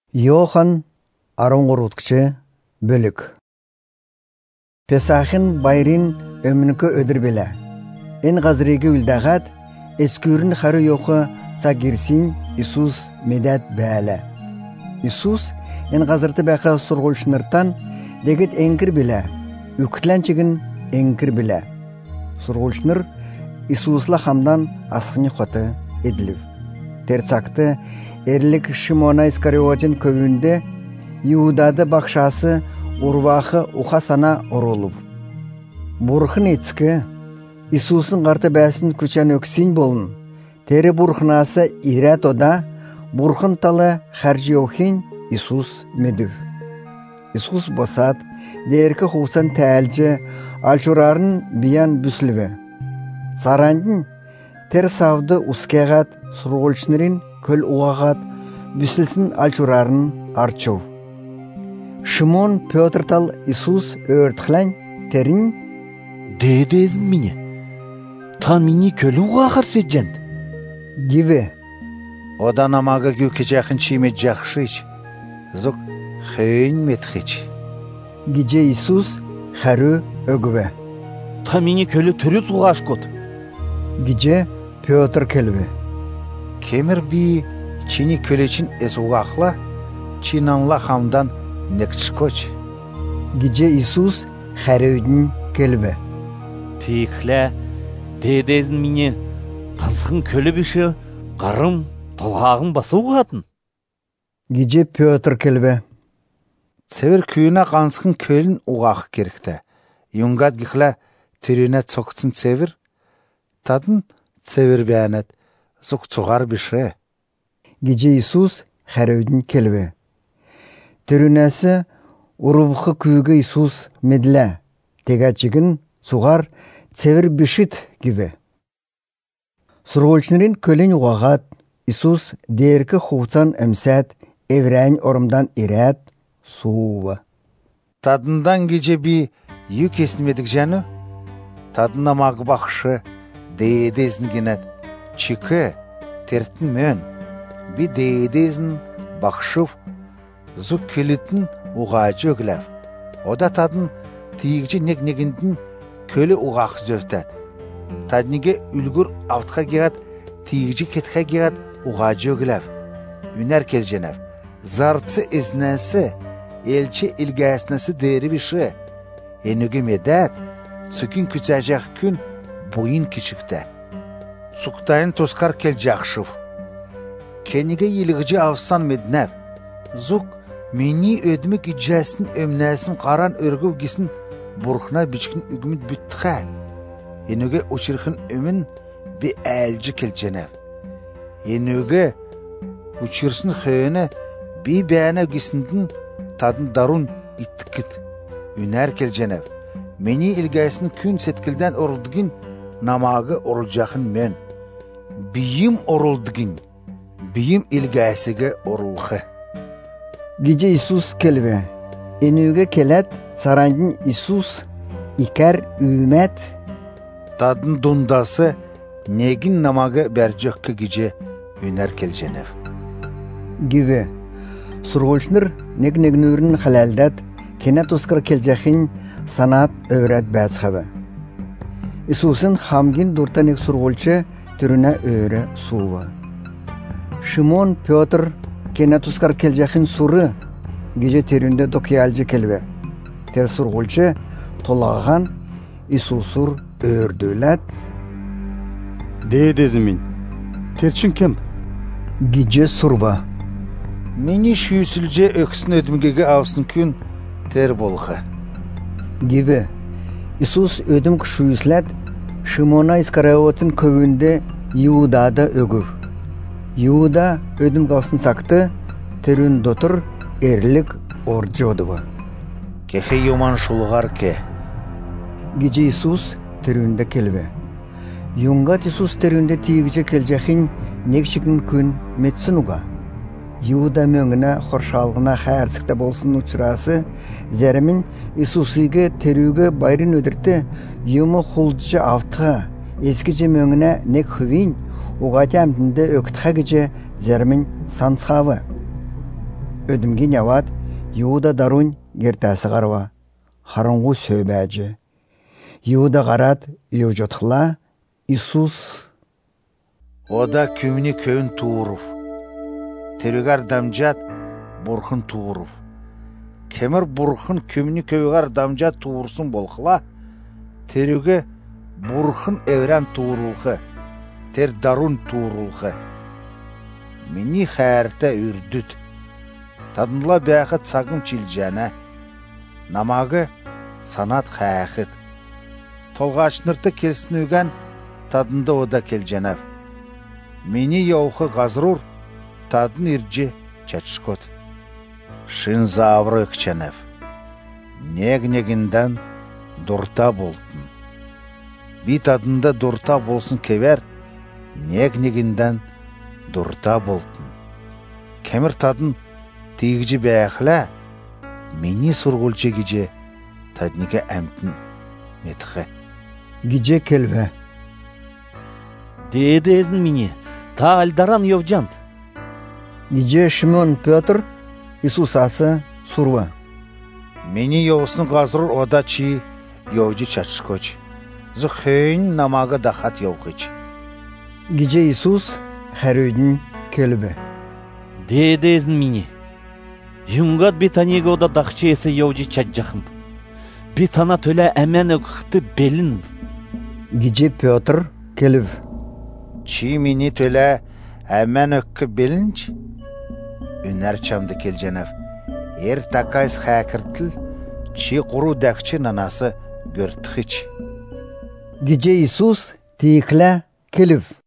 Йохан арыңғыруткчы бөлік. Песахын байрин ömünкө ödür беле. En газреги үлдағат, эскүрін хары йоқы цагирсин Исус медет бәлі. Исус en газырты бәқі сұрғылшыныртан дегет әңкір біле, үкітләнчігін әңкір біле. Сұрғылшыныр Исусла хамдан асқыны қоты еділів. Терцакты Эрлик Шимона Искариотин көвінде Иудады бақшасы урвахы ухасана оролып. Бурхын етскі, Исусын қарты бәсін күчен өксін болын. Тері бурхынасы ирет ода, бурхын талы харжи охин Исус медів. Исус босат, деркі хусан тәлжі, алчурарын биян бүсілве. Сарандын тер савды ускеғат, сұрғылшынырын көл уағат, бүсілсін алчурарын арчу. Шимон Петр тал Исус өртхлән терін Дедезін мені, тан мені көлі уағар седжент. Гиве. Одан амага гүкі жақын чиме жақшыч, зұқ хүйін метхіч. Гиже Исус хәрі өгве. Тан мені көлі түрі суғаш кот. Гиже Петр келве. Кемір би чини көлечин эс уғақла, чинанла хамдан некчкоч. Гиже Исус хәрі өйдін келве. Тейіклі, дедезін мені, қансықын көлі біші, қарым, толғағын басы уғатын. Гиже Петр келве. Цевер күйіна қансықын көлін уғақ керікті. Юнгат гіхла түріне цоқытсын цевер, тадын цевер бәянет, зұқ цуғар біші. Гиже Исус хәрі өйдін келве. Түрінесі урывқы күйгі Исус медлі. Тегачігін суғар цевер бішіт гиве. Сұрғылшынырын көлін уағат, Исус деркі хуцан әмсәт, еврәйін орымдан ирәт, суы. Тадындан геже би ю кесінмедік жәні, тадына мағы бақшы, дейедезін генет, чикі, тертін мөн, би дейедезін бақшыв, зұқ келетін уғачы өгіләв. Ода тадын тиігжі нег-негіндін көлі уғақ зөфтәд. Тадниге үлгір автқа кеғат, тиігжі кетқа кеғат уғачы өгіләв. Үнәр келженәв. Зарцы езнәсі, елчі илгәснәсі дәрі біші. Енуге медәд, сүкін күцәжәқ күн бойын кішікті. Сұқтайын тосқар кел жақшыв. Кениге елігіжі авсан меднәв. Зұқ мені өдімік үджәсін өмнәсін қаран өргів кесін бұрқына бичкін үгіміт бүттіға. Енуге ұшырқын өмін бі әлжі келченәв. Енуге ұшырсын қөйіні бі бәәнәв кесіндің тадын дарун иттікіт. Үнәр келченәв. Мені илгәсін күн сеткілден орылдығын намағы орылжақын мен. Бейім орылдығын, бейім илгәсіге орылғы. Гиже Исус келве. Енуге келет сарандын Исус икер үмет. Тадын дундасы негін намағы бәржөккі гиже үнәр келженев. Гиве. Сұрғылшыныр нег-негнүрін халалдат кенет ұскыр келжақын санат өврәт бәтсхавы. Исусын хамгин дұртанек сұрғылшы түріне өрі суы. Шимон Петр кенет ұскыр келжақын сұры гиже терінде докиялжы келве. Тер сұрғылшы толағған Исусур өрдөләт. Дедезімін, терчин кем? Гиже сұрва. Мені шүйсілже өксін өдімгеге авсын күн тер болғы. Гиве. Исус өдім күшүйісләт Шимона Искариотин көвінде Иудада өгір. Иуда өдім қавсын сақты түрін дотыр эрлік орджы одыва. Кехе юман шулғар ке. Гиже Исус түрінде келве. Юнгат Исус түрінде тиігже келжақын некшігін күн метсін уға. Иуда мөңіне қоршалғына қайарсықта болсын ұчырасы, зәрімін Исусыға түрігі байрын өдірті, юмы құлдыжы автыға, ескіже мөңіне нек хүвейін, уға тәмдінді өктіға кеже зәрімін сансқавы. ödümgin yavat Yuda darun gertasi garwa. Harungu söybäji. Yuda garat yojotkhla Isus Oda kümni köyün tuğuruf. Terügar damjat burkhun tuğuruf. Kemir burkhun kümni köygar damjat tuğursun bolkhla. Terüge burkhun evren tuğurulkı. Ter darun tuğurulkı. Mini xərtə ürdüt. Tadınla bəxət saqım çilcənə. Namagı sanat xəxit. Tolğaçnırtı kelsin ögən tadında oda kelcənəv. Mini yauxı qazrur tadın irci çəçişkot. Şın zavrı ökçənəv. Neg-negindən durta boltun. Bir tadında durta bolsun kever, neg-negindən durta boltun. Kemir tadın тигжи бәхлә, мини сургулчы гиже таднике әмтін метхе. Гиже келве. Дедезін мини, та алдаран йовжант. Гиже Шимон Петр, Исус асы сурва. Мини йовсын ғазрур ода чи йовжи чачшкоч. Зухейн намага дахат йовқыч. Гиже Исус хәрөйдін келве. Дедезін мини. Юнгат битанеге ода дақчы есе йовжи чаджахым. Битана төлі әмен өкіқті белін. Гиже Петр келв. Чи мини төлі әмен өккі белінч? Үнер чамды келженев. Ер такайс хәкіртіл, чи құру дәкчі нанасы көрттіхіч. Гиже Исус тиіклә келв.